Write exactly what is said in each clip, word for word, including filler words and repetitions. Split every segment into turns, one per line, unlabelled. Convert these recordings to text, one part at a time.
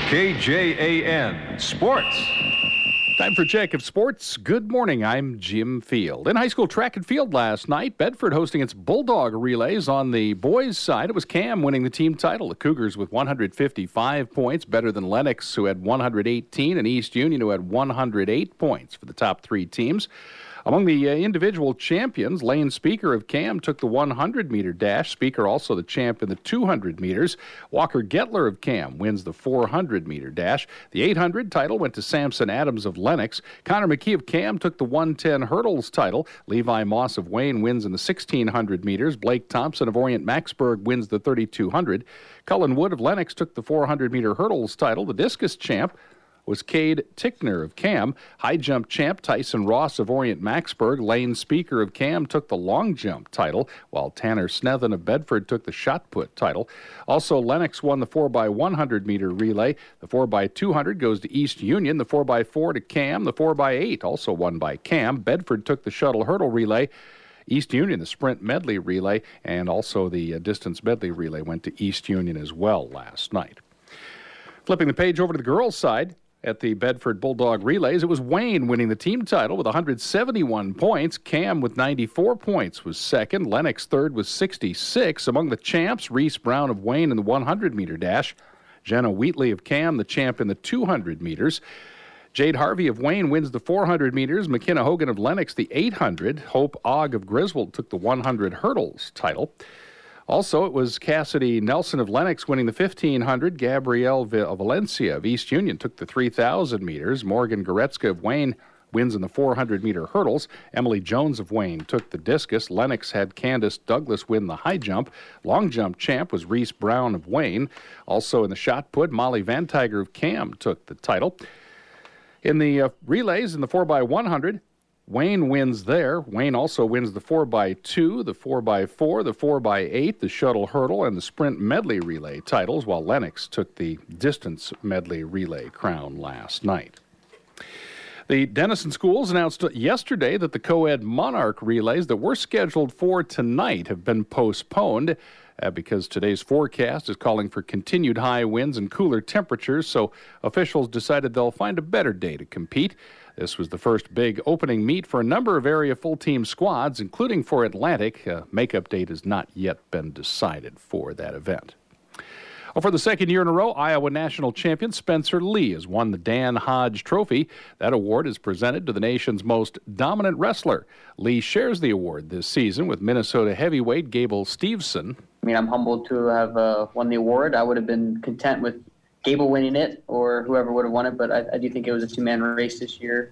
K J A N Sports.
Time for Check of Sports. Good morning. I'm Jim Field. In high school track and field last night, Bedford hosting its Bulldog relays. On the boys' side, it was Cam winning the team title. The Cougars with one hundred fifty-five points, better than Lennox, who had one hundred eighteen, and East Union, who had one hundred eight points for the top three teams. Among the uh, individual champions, Lane Speaker of Cam took the one hundred meter dash. Speaker also the champ in the two hundred meters. Walker Gettler of Cam wins the four hundred meter dash. The eight hundred title went to Samson Adams of Lennox. Connor McKee of Cam took the one ten hurdles title. Levi Moss of Wayne wins in the sixteen hundred meters. Blake Thompson of Orient Maxburg wins the thirty-two hundred. Cullen Wood of Lennox took the four hundred meter hurdles title. The discus champ was Cade Tickner of Cam. High jump champ Tyson Ross of Orient Maxburg. Lane Speaker of Cam took the long jump title, while Tanner Snethen of Bedford took the shot put title. Also, Lennox won the four by one hundred meter relay. The four by two hundred goes to East Union. The four by four to Cam. The four by eight also won by Cam. Bedford took the shuttle hurdle relay. East Union, the sprint medley relay, and also the uh, distance medley relay went to East Union as well last night. Flipping the page over to the girls' side, at the Bedford Bulldog Relays, it was Wayne winning the team title with one hundred seventy-one points. Cam with ninety-four points was second. Lennox third with sixty-six. Among the champs, Reese Brown of Wayne in the one hundred meter dash. Jenna Wheatley of Cam, the champ in the two hundred meters. Jade Harvey of Wayne wins the four hundred meters. McKenna Hogan of Lennox the eight hundred. Hope Ogg of Griswold took the one hundred hurdles title. Also, it was Cassidy Nelson of Lennox winning the fifteen hundred. Gabrielle Valencia of East Union took the three thousand meters. Morgan Goretzka of Wayne wins in the four hundred meter hurdles. Emily Jones of Wayne took the discus. Lennox had Candace Douglas win the high jump. Long jump champ was Reese Brown of Wayne. Also in the shot put, Molly Van Tiger of Cam took the title. In the uh, relays, in the four by one hundred, Wayne wins there. Wayne also wins the four by two, the four by four, the four by eight, the shuttle hurdle, and the sprint medley relay titles, while Lennox took the distance medley relay crown last night. The Denison schools announced yesterday that the co-ed Monarch relays that were scheduled for tonight have been postponed uh, because today's forecast is calling for continued high winds and cooler temperatures, so officials decided they'll find a better day to compete. This was the first big opening meet for a number of area full-team squads, including for Atlantic. A makeup date has not yet been decided for that event. Well, for the second year in a row, Iowa national champion Spencer Lee has won the Dan Hodge Trophy. That award is presented to the nation's most dominant wrestler. Lee shares the award this season with Minnesota heavyweight Gable Steveson.
I mean, I'm humbled to have uh, won the award. I would have been content with Gable winning it or whoever would have won it, but I, I do think it was a two-man race this year,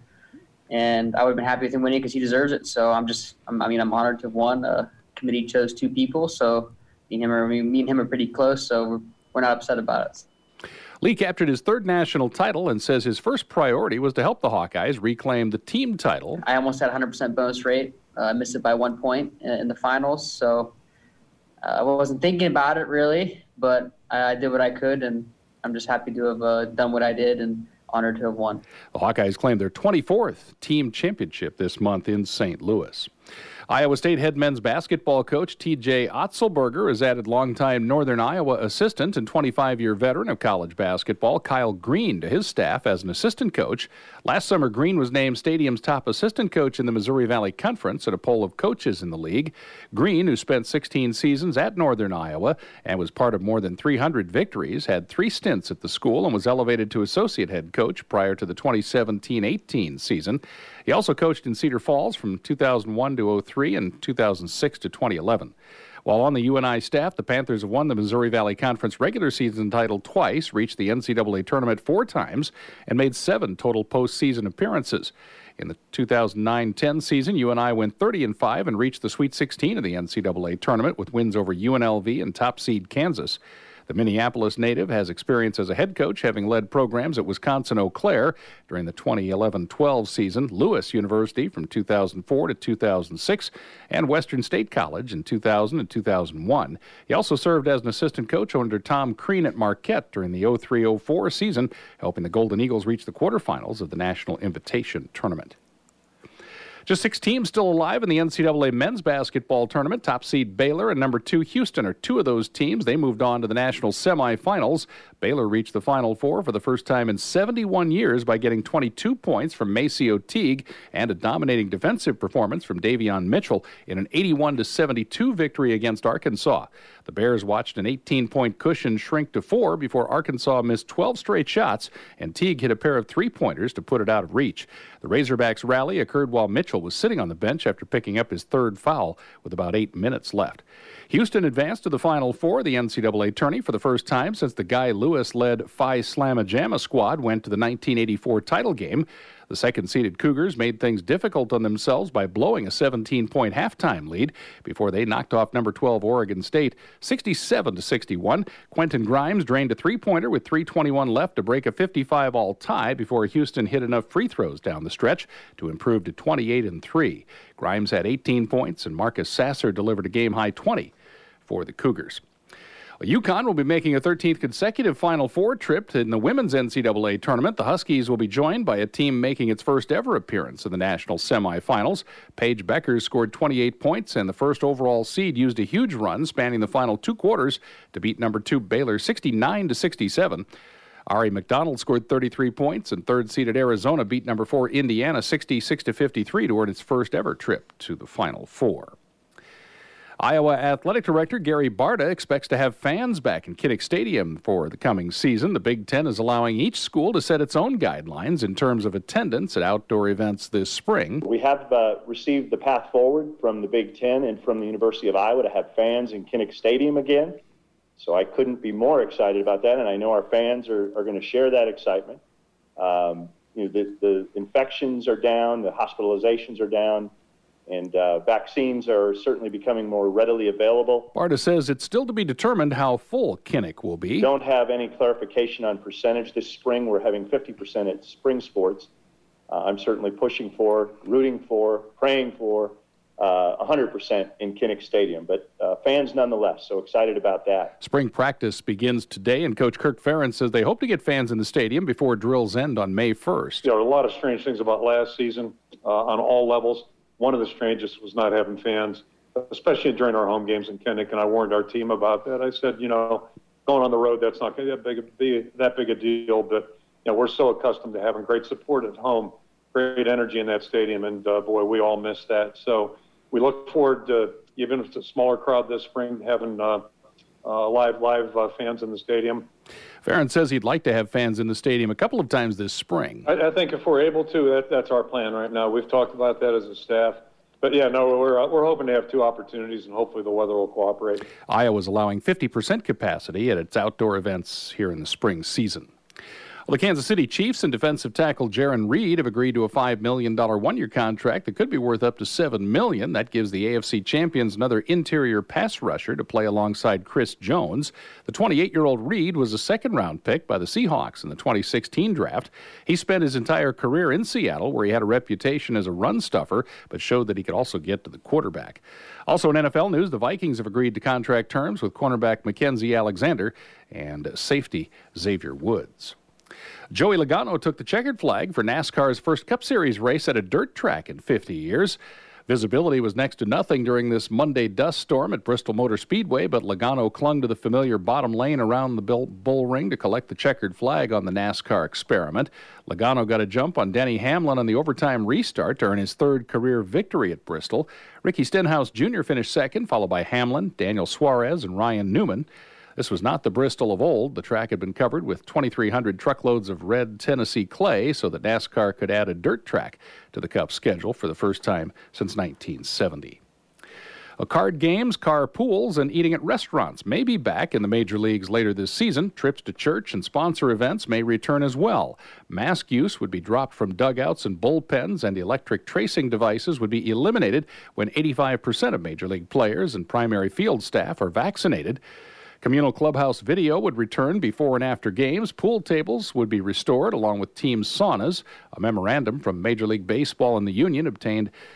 and I would have been happy with him winning because he deserves it. So I'm just, I'm, I mean, I'm honored to have won. Uh, committee chose two people, so me and him are, me and him are pretty close, so we're, we're not upset about it.
Lee captured his third national title and says his first priority was to help the Hawkeyes reclaim the team title.
I almost had one hundred percent bonus rate. Uh, I missed it by one point in, in the finals, so uh, I wasn't thinking about it really, but I, I did what I could, and I'm just happy to have uh, done what I did and honored to have won.
The Hawkeyes claimed their twenty-fourth team championship this month in Saint Louis. Iowa State head men's basketball coach T J Otzelberger has added longtime Northern Iowa assistant and twenty-five-year veteran of college basketball Kyle Green to his staff as an assistant coach. Last summer, Green was named Stadium's top assistant coach in the Missouri Valley Conference at a poll of coaches in the league. Green, who spent sixteen seasons at Northern Iowa and was part of more than three hundred victories, had three stints at the school and was elevated to associate head coach prior to the twenty seventeen eighteen season. He also coached in Cedar Falls from two thousand one to oh three and two thousand six to twenty eleven. While on the U N I staff, the Panthers have won the Missouri Valley Conference regular season title twice, reached the N C double A tournament four times, and made seven total postseason appearances. In the two thousand nine ten season, U N I went thirty and five and reached the Sweet sixteen of the N C double A tournament with wins over U N L V and top seed Kansas. The Minneapolis native has experience as a head coach, having led programs at Wisconsin-Eau Claire during the twenty eleven twelve season, Lewis University from two thousand four to two thousand six, and Western State College in two thousand and two thousand one. He also served as an assistant coach under Tom Crean at Marquette during the oh three oh four season, helping the Golden Eagles reach the quarterfinals of the National Invitation Tournament. Just six teams still alive in the N C double A men's basketball tournament. Top seed Baylor and number two Houston are two of those teams. They moved on to the national semifinals. Baylor reached the Final Four for the first time in seventy-one years by getting twenty-two points from MaCio Teague and a dominating defensive performance from Davion Mitchell in an eighty-one to seventy-two victory against Arkansas. The Bears watched an eighteen-point cushion shrink to four before Arkansas missed twelve straight shots, and Teague hit a pair of three-pointers to put it out of reach. The Razorbacks' rally occurred while Mitchell was sitting on the bench after picking up his third foul with about eight minutes left. Houston advanced to the Final Four, the N C double A tourney, for the first time since the Guy Lewis-led Phi Slamma Jamma squad went to the nineteen eighty-four title game. The second-seeded Cougars made things difficult on themselves by blowing a seventeen-point halftime lead before they knocked off number twelve Oregon State sixty-seven to sixty-one. Quentin Grimes drained a three-pointer with three twenty-one left to break a fifty-five all tie before Houston hit enough free throws down the stretch to improve to twenty-eight and three. Grimes had eighteen points, and Marcus Sasser delivered a game-high twenty for the Cougars. UConn will be making a thirteenth consecutive Final Four trip in the women's N C double A tournament. The Huskies will be joined by a team making its first ever appearance in the national semifinals. Paige Beckers scored twenty-eight points, and the first overall seed used a huge run spanning the final two quarters to beat number two Baylor sixty-nine to sixty-seven. Ari McDonald scored thirty-three points, and third-seeded Arizona beat number four Indiana sixty-six to fifty-three to earn its first ever trip to the Final Four. Iowa Athletic Director Gary Barta expects to have fans back in Kinnick Stadium for the coming season. The Big Ten is allowing each school to set its own guidelines in terms of attendance at outdoor events this spring.
We have uh, received the path forward from the Big Ten and from the University of Iowa to have fans in Kinnick Stadium again. So I couldn't be more excited about that, and I know our fans are, are going to share that excitement. Um, you know, the, the infections are down, the hospitalizations are down. And uh, vaccines are certainly becoming more readily available.
Barta says it's still to be determined how full Kinnick will be.
We don't have any clarification on percentage this spring. We're having fifty percent at spring sports. Uh, I'm certainly pushing for, rooting for, praying for uh, one hundred percent in Kinnick Stadium. But uh, fans nonetheless, so excited about that.
Spring practice begins today, and Coach Kirk Ferentz says they hope to get fans in the stadium before drills end on May first.
There are a lot of strange things about last season uh, on all levels. One of the strangest was not having fans, especially during our home games in Kinnick, and I warned our team about that. I said, you know, going on the road, that's not going to be that big a deal, but you know, we're so accustomed to having great support at home, great energy in that stadium, and uh, boy, we all miss that. So we look forward to, even if it's a smaller crowd this spring, having uh, uh, live live uh, fans in the stadium.
Ferentz says he'd like to have fans in the stadium a couple of times this spring.
I, I think if we're able to, that, that's our plan right now. We've talked about that as a staff. But, yeah, no, we're, we're hoping to have two opportunities, and hopefully the weather will cooperate.
Iowa's allowing fifty percent capacity at its outdoor events here in the spring season. Well, the Kansas City Chiefs and defensive tackle Jaron Reed have agreed to a five million dollars one-year contract that could be worth up to seven million dollars. That gives the A F C champions another interior pass rusher to play alongside Chris Jones. The twenty-eight-year-old Reed was a second-round pick by the Seahawks in the twenty sixteen draft. He spent his entire career in Seattle, where he had a reputation as a run stuffer, but showed that he could also get to the quarterback. Also in N F L news, the Vikings have agreed to contract terms with cornerback Mackenzie Alexander and safety Xavier Woods. Joey Logano took the checkered flag for NASCAR's first Cup Series race at a dirt track in fifty years. Visibility was next to nothing during this Monday dust storm at Bristol Motor Speedway, but Logano clung to the familiar bottom lane around the bull ring to collect the checkered flag on the NASCAR experiment. Logano got a jump on Denny Hamlin on the overtime restart to earn his third career victory at Bristol. Ricky Stenhouse Junior finished second, followed by Hamlin, Daniel Suarez, and Ryan Newman. This was not the Bristol of old. The track had been covered with twenty-three hundred truckloads of red Tennessee clay so that NASCAR could add a dirt track to the Cup schedule for the first time since nineteen seventy. Well, card games, car pools, and eating at restaurants may be back in the major leagues later this season. Trips to church and sponsor events may return as well. Mask use would be dropped from dugouts and bullpens, and electric tracing devices would be eliminated when eighty-five percent of major league players and primary field staff are vaccinated. Communal clubhouse video would return before and after games. Pool tables would be restored, along with team saunas. A memorandum from Major League Baseball and the union obtained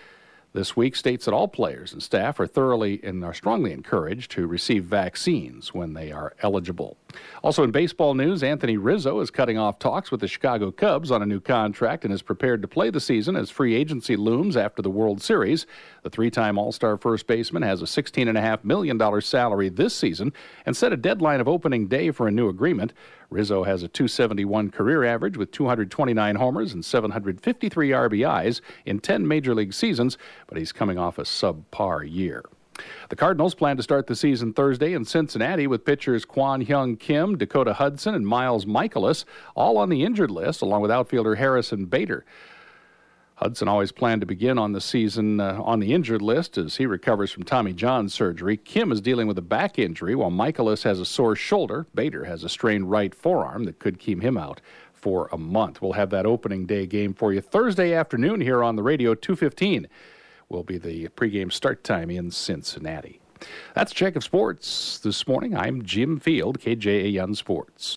This week states that all players and staff are thoroughly and are strongly encouraged to receive vaccines when they are eligible. Also in baseball news, Anthony Rizzo is cutting off talks with the Chicago Cubs on a new contract and is prepared to play the season as free agency looms after the World Series. The three-time All-Star first baseman has a sixteen point five million dollars salary this season and set a deadline of opening day for a new agreement. Rizzo has a two seventy-one career average with two hundred twenty-nine homers and seven hundred fifty-three R B Is in ten Major League seasons, but he's coming off a subpar year. The Cardinals plan to start the season Thursday in Cincinnati with pitchers Kwon Hyung Kim, Dakota Hudson, and Miles Michaelis all on the injured list, along with outfielder Harrison Bader. Hudson always planned to begin on the season uh, on the injured list as he recovers from Tommy John surgery. Kim is dealing with a back injury, while Michaelis has a sore shoulder. Bader has a strained right forearm that could keep him out for a month. We'll have that opening day game for you Thursday afternoon here on the radio. two fifteen will be the pregame start time in Cincinnati. That's Check of Sports this morning. I'm Jim Field, K J A N Sports.